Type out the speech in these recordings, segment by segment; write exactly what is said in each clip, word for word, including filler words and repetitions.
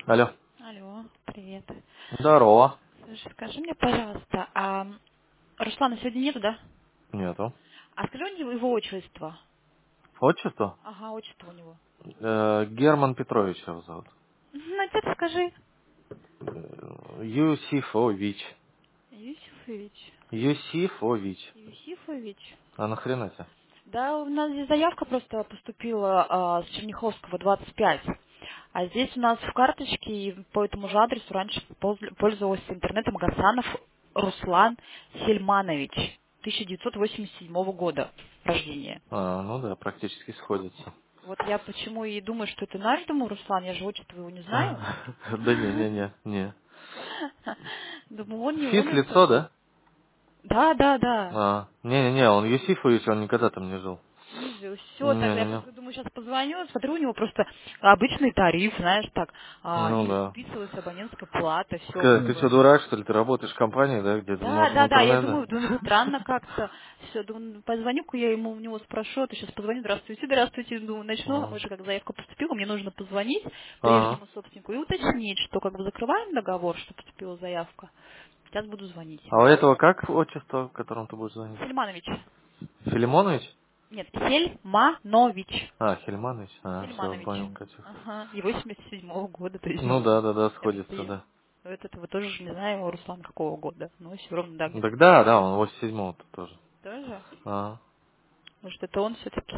Алло. Алло, привет. Здорово. Слушай, скажи мне, пожалуйста, а Руслана сегодня нету, да? Нету. А скажи у него его отчество. Отчество? Ага, отчество у него. Э, Герман Петрович его зовут. Ну, опять скажи. Э, Юсифович. Юсифович. Юсифович. Юсифович. А нахрена тебе? Да, у нас здесь заявка просто поступила а, с Черняховского двадцать пять. А здесь у нас в карточке и по этому же адресу раньше пол- пользовался интернетом Гасанов Руслан Сельманович, тысяча девятьсот восемьдесят седьмого года рождения. А, ну да, практически сходится. Вот я почему и думаю, что это наш, думаю, Руслан, я же отчество его не знаю. Да не, не, не, не. Думаю, он не он Физ это. лицо, да? Да, да, да. А, не-не-не, он Юсифович, он никогда там не жил. Не жил. Все, тогда я Не-не-не. просто думаю, сейчас позвоню, смотрю, у него просто обычный тариф, знаешь, так, а, Ну не да. списывалась абонентская плата, все Ска- как Ты что, бы. дурак, что ли? Ты работаешь в компании, да, где Да, можно да, да, я интернет, думаю, думаю, странно да? как-то. Все, думаю, позвоню-ка я ему у него спрошу, а то сейчас позвоню, здравствуйте, здравствуйте, думаю, начну, А, уже как заявка поступила, мне нужно позвонить Ага. прежнему собственнику и уточнить, что как бы закрываем договор, что поступила заявка. Сейчас буду звонить. А у этого как отчество, которому ты будешь звонить? Сельманович. Филимонович? Нет, Сельманович. А, Хельманович. А, все, Сельманович. понял, Катюх. Ага. И восемьдесят седьмого года, то есть, Ну ну, да, да, да, это сходится, я. да. Вот этого тоже же не знаю, Руслан какого года. Но все равно, да, где-то Так да, да, он восемьдесят седьмого тоже. тоже. А. Может, это он все-таки?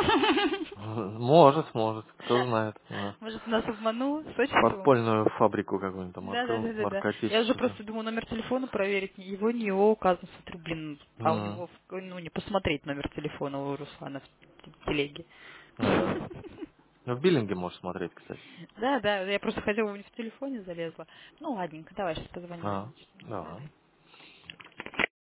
Может, может, кто знает. Да. Может, нас обманул с отчеством? Подпольную фабрику какую-нибудь там Да, да, открыл, да, да, да. Я уже наркотическую. просто думаю номер телефона проверить. Ни его, ни его указано. Смотрю, блин, а у М, него, в- ну, не посмотреть номер телефона у Руслана в т- телеге. Ну да. Ну в биллинге можешь смотреть, кстати. Да, да, я просто хотела, у него в телефоне залезла. Ну, ладненько, давай сейчас позвоню. А, давай.